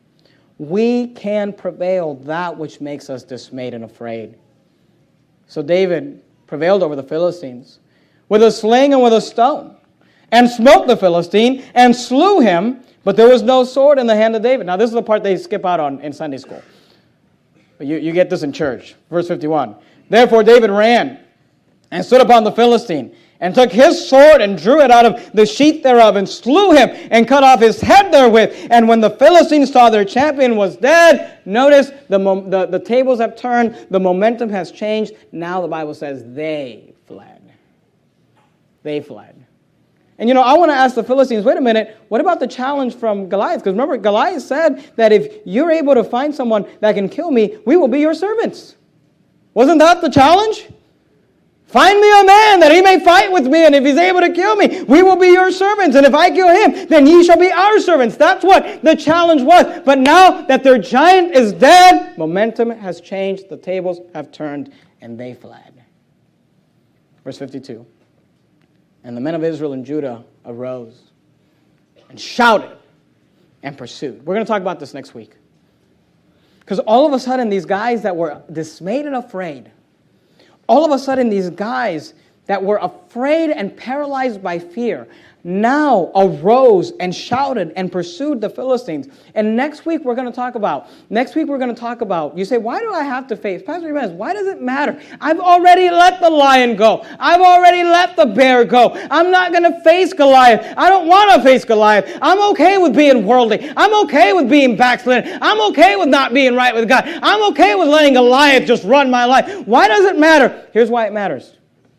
We can prevail that which makes us dismayed and afraid. So David prevailed over the Philistines with a sling and with a stone, and smote the Philistine and slew him, but there was no sword in the hand of David. Now this is the part they skip out on in Sunday school. But you, you get this in church. Verse fifty-one. Therefore David ran and stood upon the Philistine, and took his sword and drew it out of the sheath thereof, and slew him, and cut off his head therewith. And when the Philistines saw their champion was dead, notice the, the, the tables have turned, the momentum has changed. Now the Bible says they fled. They fled. And you know, I want to ask the Philistines, wait a minute, what about the challenge from Goliath? Because remember, Goliath said that if you're able to find someone that can kill me, we will be your servants. Wasn't that the challenge? Find me a man that he may fight with me, and if he's able to kill me, we will be your servants. And if I kill him, then ye shall be our servants. That's what the challenge was. But now that their giant is dead, momentum has changed, the tables have turned, and they fled. Verse fifty-two. And the men of Israel and Judah arose and shouted and pursued. We're going to talk about this next week. Because all of a sudden, these guys that were dismayed and afraid, all of a sudden, these guys that were afraid and paralyzed by fear now arose and shouted and pursued the Philistines. And next week, we're going to talk about, next week, we're going to talk about, you say, why do I have to face? Pastor Jimenez, why does it matter? I've already let the lion go. I've already let the bear go. I'm not going to face Goliath. I don't want to face Goliath. I'm okay with being worldly. I'm okay with being backslidden. I'm okay with not being right with God. I'm okay with letting Goliath just run my life. Why does it matter? Here's why it matters.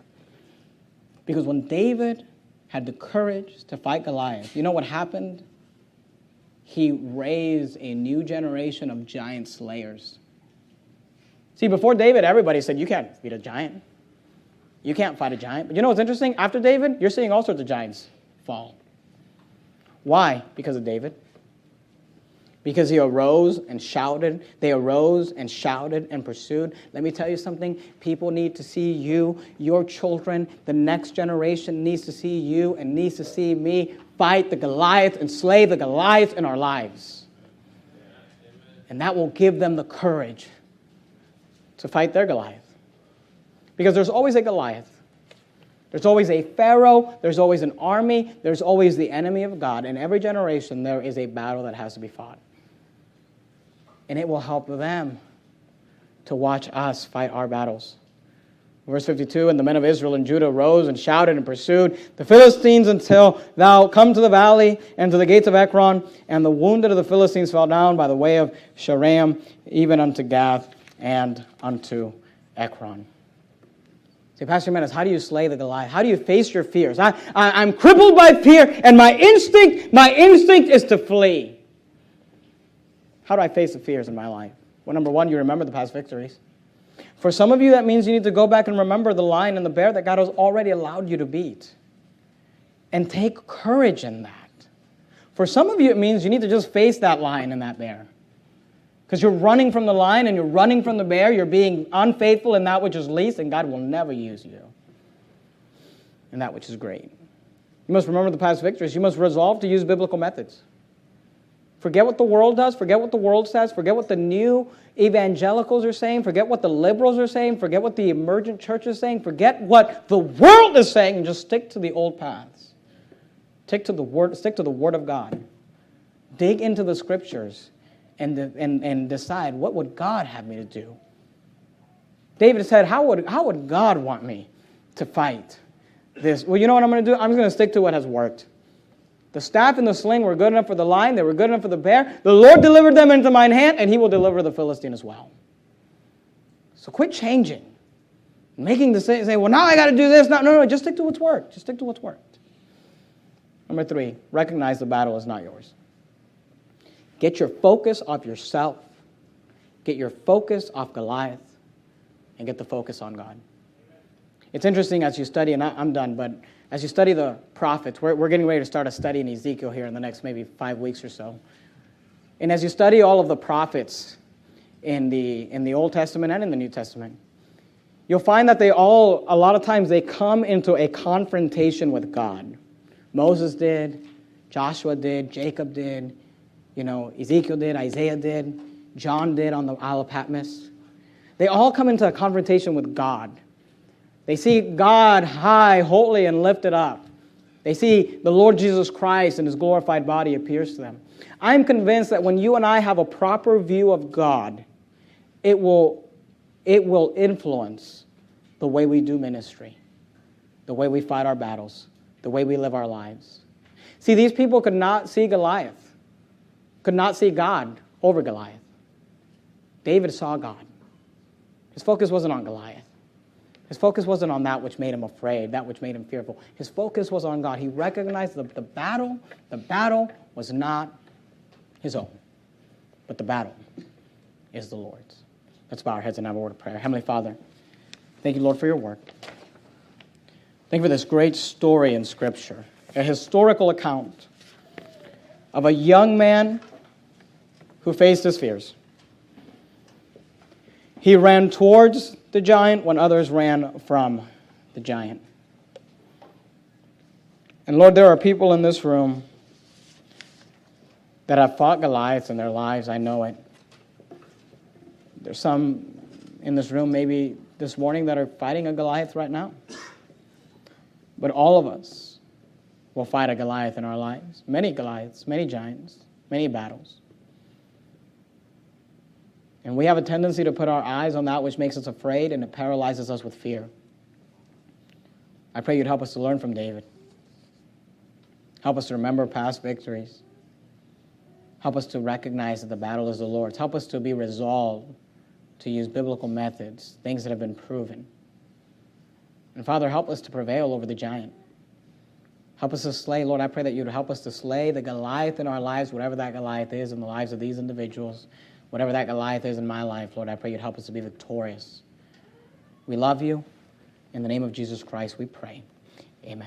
Because when David had the courage to fight Goliath, you know what happened? He raised a new generation of giant slayers. See, before David, everybody said, you can't beat a giant. You can't fight a giant. But you know what's interesting? After David, you're seeing all sorts of giants fall. Why? Because of David. Because he arose and shouted. They arose and shouted and pursued. Let me tell you something. People need to see you, your children, the next generation needs to see you and needs to see me fight the Goliath and slay the Goliath in our lives. And that will give them the courage to fight their Goliath. Because there's always a Goliath. There's always a Pharaoh. There's always an army. There's always the enemy of God. In every generation, there is a battle that has to be fought. And it will help them to watch us fight our battles. Verse fifty-two, and the men of Israel and Judah rose and shouted and pursued the Philistines until thou come to the valley and to the gates of Ekron. And the wounded of the Philistines fell down by the way of Shaaraim, even unto Gath and unto Ekron. Say, Pastor Jimenez, how do you slay the Goliath? How do you face your fears? I, I, I'm crippled by fear, and my instinct, my instinct is to flee. How do I face the fears in my life? Well, number one, you remember the past victories. For some of you, that means you need to go back and remember the lion and the bear that God has already allowed you to beat. And take courage in that. For some of you, it means you need to just face that lion and that bear. Because you're running from the lion and you're running from the bear. You're being unfaithful in that which is least, and God will never use you in that which is great. You must remember the past victories. You must resolve to use biblical methods. Forget what the world does. Forget what the world says. Forget what the new evangelicals are saying. Forget what the liberals are saying. Forget what the emergent church is saying. Forget what the world is saying, and just stick to the old paths. Stick to the word, stick to the Word of God. Dig into the Scriptures and, and, and decide, what would God have me to do? David said, how would, how would God want me to fight this? Well, you know what I'm going to do? I'm just going to stick to what has worked. The staff and the sling were good enough for the lion. They were good enough for the bear. The Lord delivered them into mine hand, and he will deliver the Philistine as well. So quit changing. Making the say, say well, now I got to do this. No, no, no. Just stick to what's worked. Just stick to what's worked. Number three, recognize the battle is not yours. Get your focus off yourself. Get your focus off Goliath. And get the focus on God. It's interesting as you study, and I, I'm done, but as you study the prophets, we're, we're getting ready to start a study in Ezekiel here in the next maybe five weeks or so. And as you study all of the prophets in the, in the Old Testament and in the New Testament, you'll find that they all, a lot of times, they come into a confrontation with God. Moses did, Joshua did, Jacob did, you know, Ezekiel did, Isaiah did, John did on the Isle of Patmos. They all come into a confrontation with God. They see God high, holy, and lifted up. They see the Lord Jesus Christ and his glorified body appears to them. I'm convinced that when you and I have a proper view of God, it will, it will influence the way we do ministry, the way we fight our battles, the way we live our lives. See, these people could not see Goliath, could not see God over Goliath. David saw God. His focus wasn't on Goliath. His focus wasn't on that which made him afraid, that which made him fearful. His focus was on God. He recognized the, the battle, the battle was not his own, but the battle is the Lord's. Let's bow our heads and have a word of prayer. Heavenly Father, thank you, Lord, for your work. Thank you for this great story in Scripture, a historical account of a young man who faced his fears. He ran towards the giant when others ran from the giant. And Lord, there are people in this room that have fought Goliaths in their lives. I know it. There's some in this room maybe this morning that are fighting a Goliath right now. But all of us will fight a Goliath in our lives. Many Goliaths, many giants, many battles. And we have a tendency to put our eyes on that which makes us afraid, and it paralyzes us with fear. I pray you'd help us to learn from David. Help us to remember past victories. Help us to recognize that the battle is the Lord's. Help us to be resolved to use biblical methods, things that have been proven. And Father, help us to prevail over the giant. Help us to slay. Lord, I pray that you'd help us to slay the Goliath in our lives, whatever that Goliath is in the lives of these individuals. Whatever that Goliath is in my life, Lord, I pray you'd help us to be victorious. We love you. In the name of Jesus Christ, we pray.